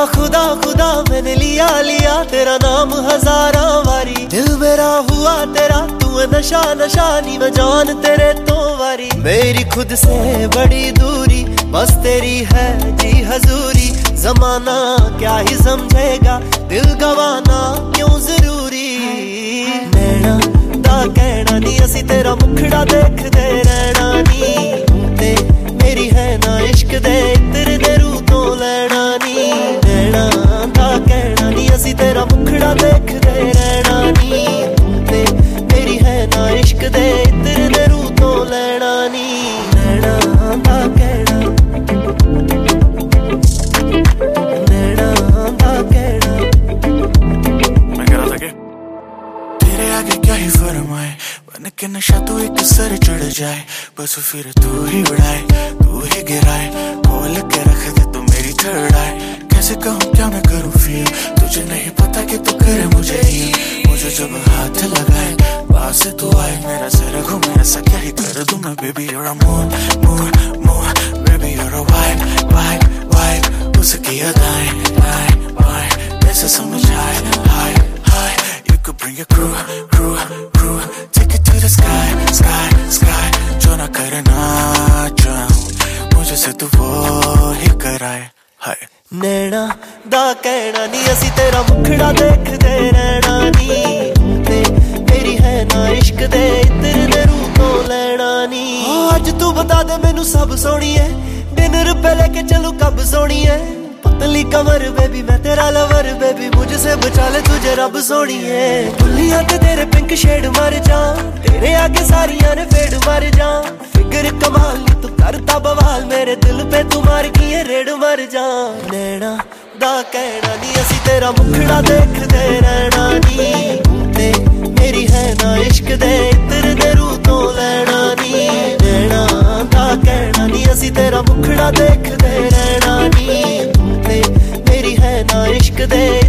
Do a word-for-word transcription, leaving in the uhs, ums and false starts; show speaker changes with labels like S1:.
S1: खुदा खुदा मैंने लिया लिया तेरा नाम हजारा वारी, दिल मेरा हुआ तेरा तू नशा नशा नी मैं जान तेरे तो वारी। मेरी खुद से बड़ी दूरी बस तेरी है जी हजूरी, जमाना क्या ही समझेगा दिल गवाना क्यों जरूरी। नैना दा कहना नी असी तेरा मुखड़ा देखदे रहना नी, ते मेरी है ना इश्क दे इत्र दे रू तो लेना नी। नैना दा कहना नी असी तेरा मुखड़ा देखदे रहना नी, ते मेरी है ना इश्क दे इत्र दे रू तो लेना नी। नैना दा कहना नैना दा कहना।
S2: मैं कह रहा था कि तेरे आगे क्या ही फरमाए, बन के नशा तू एक सर चढ़ जाए, बस फिर तू ही उड़ाए तू ही गिराए, खोल के रख दे तू मेरी थर्ड आई। कैसे कहूँ क्या मैं करूँ फील, तुझे नहीं पता कि तू करे मुझे ही। मुझे जब हाथ लगाए पास तू आए, मेरा सर घूमे ऐसा क्या ही कर दूं मैं। Baby you're a moon moon moon, baby you're a vibe vibe vibe, उसकी अदाएं दाएं बाएं कैसे समझाए हाय हाय। You could bring your crew crew crew, take it to the sky sky sky, जो ना करना चाहूं मुझे से तू वो ही कराए हाय।
S1: नैना दा कहना नी असी तेरा मुखड़ा देखदे रहना नी, ते मेरी है ना इश्क दे इत्र दे रू तो लेना नी। अज तू बता दे मैनू सब सोनी है, डिनर पे लेके चलू कब सोनी है। पतली कमर बेबी मैं तेरा लवर बेबी, मुझसे बचा ले तुझे रब सोनी है। दुनिया ते तेरे पिंक शेड मर जा, तेरे आगे सारियां ने फेड मर जा। फिगर कमाल नी तू करता बवाल, मेरे दिल पे तू मार किए रेड मर जा। नैना दा कहना नी असी तेरा मुखड़ा देखदे रहना नी, ते मेरी है ना इश्क दे इत्र दे रू तो लेना नी। नैना दा कहना नी असी तेरा मुखड़ा देखदे रहना नी, ते मेरी है ना इश्क दे